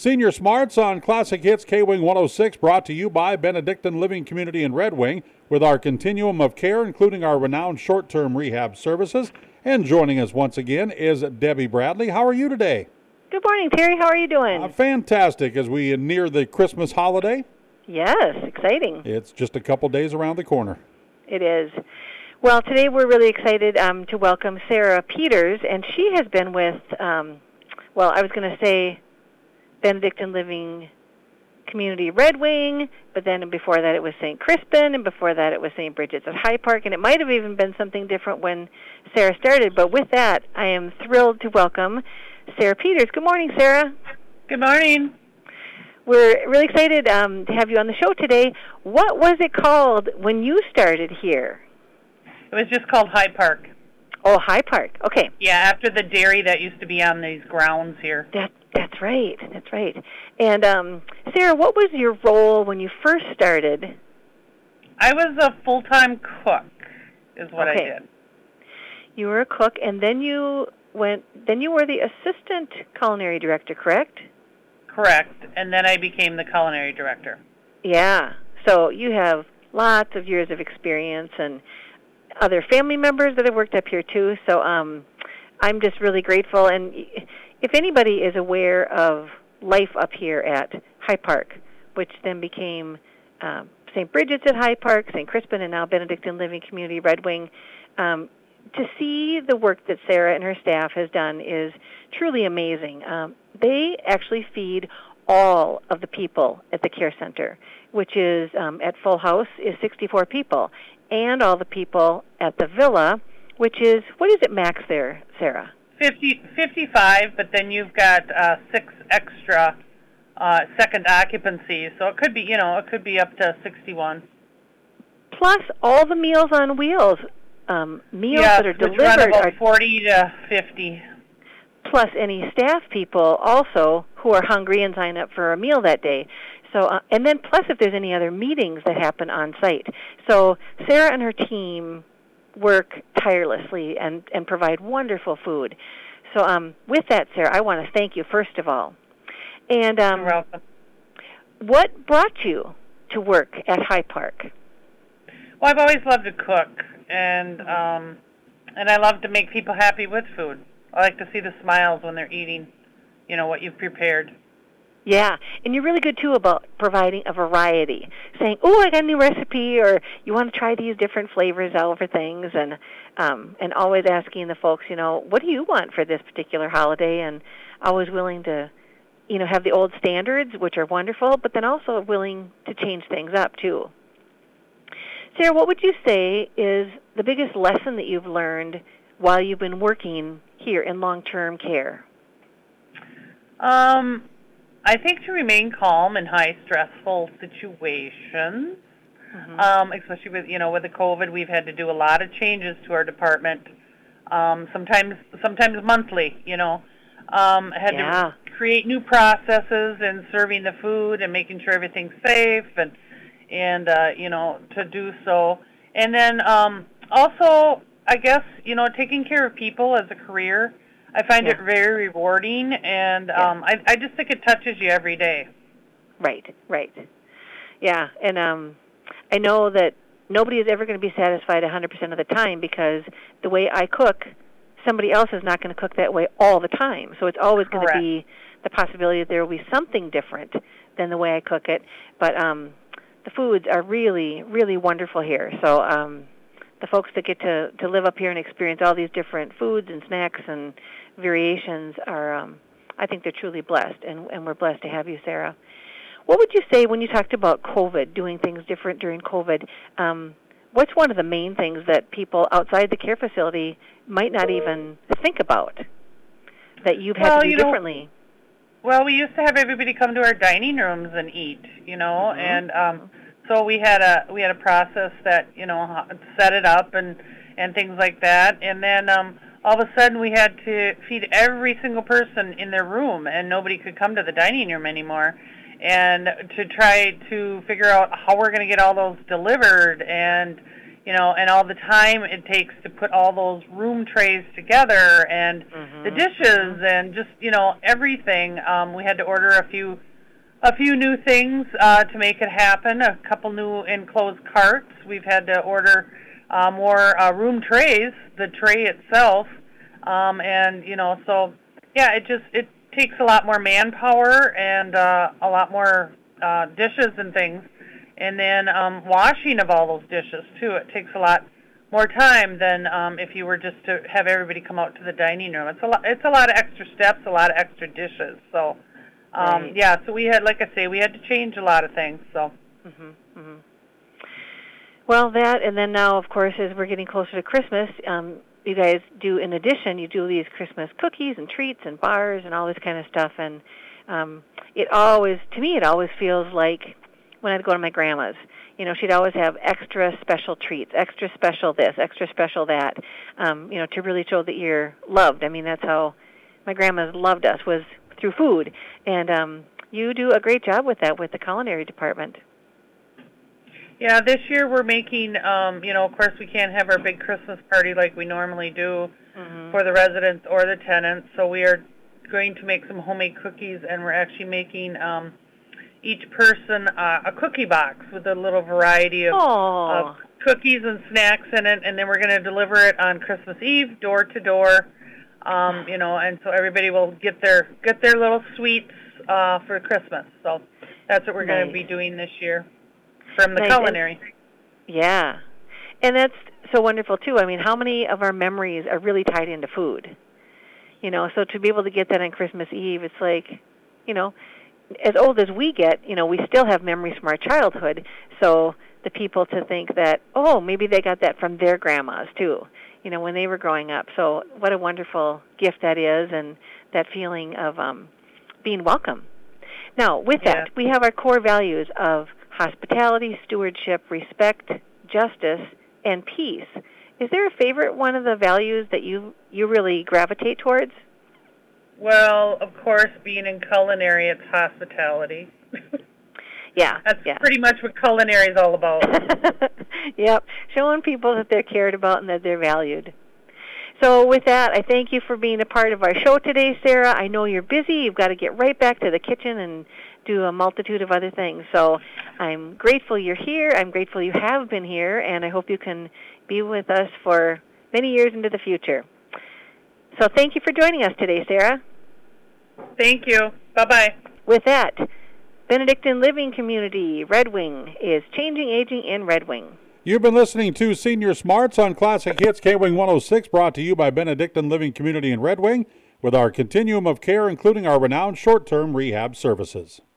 Senior Smarts on Classic Hits K-Wing 106, brought to you by Benedictine Living Community in Red Wing, with our continuum of care, including our renowned short-term rehab services. And joining us once again is Debbie Bradley. How are you today? Good morning, Terry. How are you doing? Fantastic, as we near the Christmas holiday. Yes, exciting. It's just a couple days around the corner. It is. Well, today we're really excited to welcome Sarah Peters, and she has been with, Benedictine Living Community Red Wing, but then before that it was St. Crispin, and before that it was St. Bridget's at High Park, and it might have even been something different when Sarah started. But with that, I am thrilled to welcome Sarah Peters. Good morning, Sarah. Good morning. We're really excited to have you on the show today. What was it called when you started here? It was just called High Park. Oh, High Park. Okay. Yeah, after the dairy that used to be on these grounds here. That's right. That's right. And Sarah, what was your role when you first started? I was a full-time cook, is what I did. You were a cook, and then you were the assistant culinary director, correct? Correct. And then I became the culinary director. Yeah. So you have lots of years of experience and other family members that have worked up here too. So I'm just really grateful. And if anybody is aware of life up here at High Park, which then became St. Bridget's at High Park, St. Crispin, and now Benedictine Living Community Red Wing, to see the work that Sarah and her staff has done is truly amazing. They actually feed all of the people at the care center, which is at full house is 64 people, and all the people at the villa, which is, what is it max there, Sarah? 55, but then you've got 6 extra second occupancies, so it could be up to 61. Plus all the Meals on Wheels, that are delivered run about 40 to 50. Plus any staff people also who are hungry and sign up for a meal that day. So, and then plus if there's any other meetings that happen on site. So Sarah and her team work tirelessly and provide wonderful food. So with that, Sarah, I want to thank you first of all. And You're welcome. What brought you to work at High Park? Well, I've always loved to cook, and I love to make people happy with food. I like to see the smiles when they're eating, what you've prepared. Yeah, and you're really good, too, about providing a variety, saying, oh, I got a new recipe, or you want to try these different flavors over things, and always asking the folks, what do you want for this particular holiday, and always willing to, have the old standards, which are wonderful, but then also willing to change things up, too. Sarah, what would you say is the biggest lesson that you've learned while you've been working here in long-term care? I think to remain calm in high stressful situations, especially with with the COVID, we've had to do a lot of changes to our department. Sometimes monthly. Had to create new processes in serving the food and making sure everything's safe and to do so. And then also, I guess taking care of people as a career. I find it very rewarding, and I just think it touches you every day. Right. Yeah, and I know that nobody is ever going to be satisfied 100% of the time, because the way I cook, somebody else is not going to cook that way all the time. So it's always going to be the possibility that there will be something different than the way I cook it. But the foods are really, really wonderful here. So the folks that get to live up here and experience all these different foods and snacks and variations are, I think they're truly blessed, and we're blessed to have you, Sarah. What would you say when you talked about COVID, doing things different during COVID? What's one of the main things that people outside the care facility might not even think about that you've had to do differently? Well, we used to have everybody come to our dining rooms and eat, and so we had a process that set it up and things like that, and then all of a sudden we had to feed every single person in their room, and nobody could come to the dining room anymore, and to try to figure out how we're going to get all those delivered, and and all the time it takes to put all those room trays together and the dishes and just, everything. We had to order a few new things to make it happen, a couple new enclosed carts. We've had to order more room trays, the tray itself. So, yeah, it takes a lot more manpower and a lot more dishes and things. And then washing of all those dishes, too. It takes a lot more time than if you were just to have everybody come out to the dining room. It's a lot of extra steps, a lot of extra dishes. So, right. yeah, so we had, like I say, we had to change a lot of things. So. Well, that, and then now, of course, as we're getting closer to Christmas, you guys do, in addition, you do these Christmas cookies and treats and bars and all this kind of stuff. And to me, it always feels like when I'd go to my grandma's, she'd always have extra special treats, extra special this, extra special that, to really show that you're loved. I mean, that's how my grandma's loved us, was through food. And you do a great job with that with the culinary department. Yeah, this year we're making, of course we can't have our big Christmas party like we normally do for the residents or the tenants, so we are going to make some homemade cookies, and we're actually making each person a cookie box with a little variety of cookies and snacks in it, and then we're going to deliver it on Christmas Eve, door to door, and so everybody will get their little sweets for Christmas. So that's what we're going to be doing this year. From the culinary. Yeah. And that's so wonderful, too. I mean, how many of our memories are really tied into food? So to be able to get that on Christmas Eve, it's like, as old as we get, we still have memories from our childhood. So the people to think that, maybe they got that from their grandmas, too, when they were growing up. So what a wonderful gift that is, and that feeling of being welcome. Now, with that, we have our core values of hospitality, stewardship, respect, justice, and peace. Is there a favorite one of the values that you really gravitate towards? Well, of course, being in culinary, it's hospitality. Yeah. That's pretty much what culinary is all about. Yep. Showing people that they're cared about and that they're valued. So with that, I thank you for being a part of our show today, Sarah. I know you're busy. You've got to get right back to the kitchen and do a multitude of other things. So I'm grateful you're here. I'm grateful you have been here, and I hope you can be with us for many years into the future. So thank you for joining us today, Sarah. Thank you. Bye-bye. With that, Benedictine Living Community Red Wing is changing aging in Red Wing. You've been listening to Senior Smarts on Classic Hits K-Wing 106, brought to you by Benedictine Living Community in Red Wing, with our continuum of care, including our renowned short-term rehab services.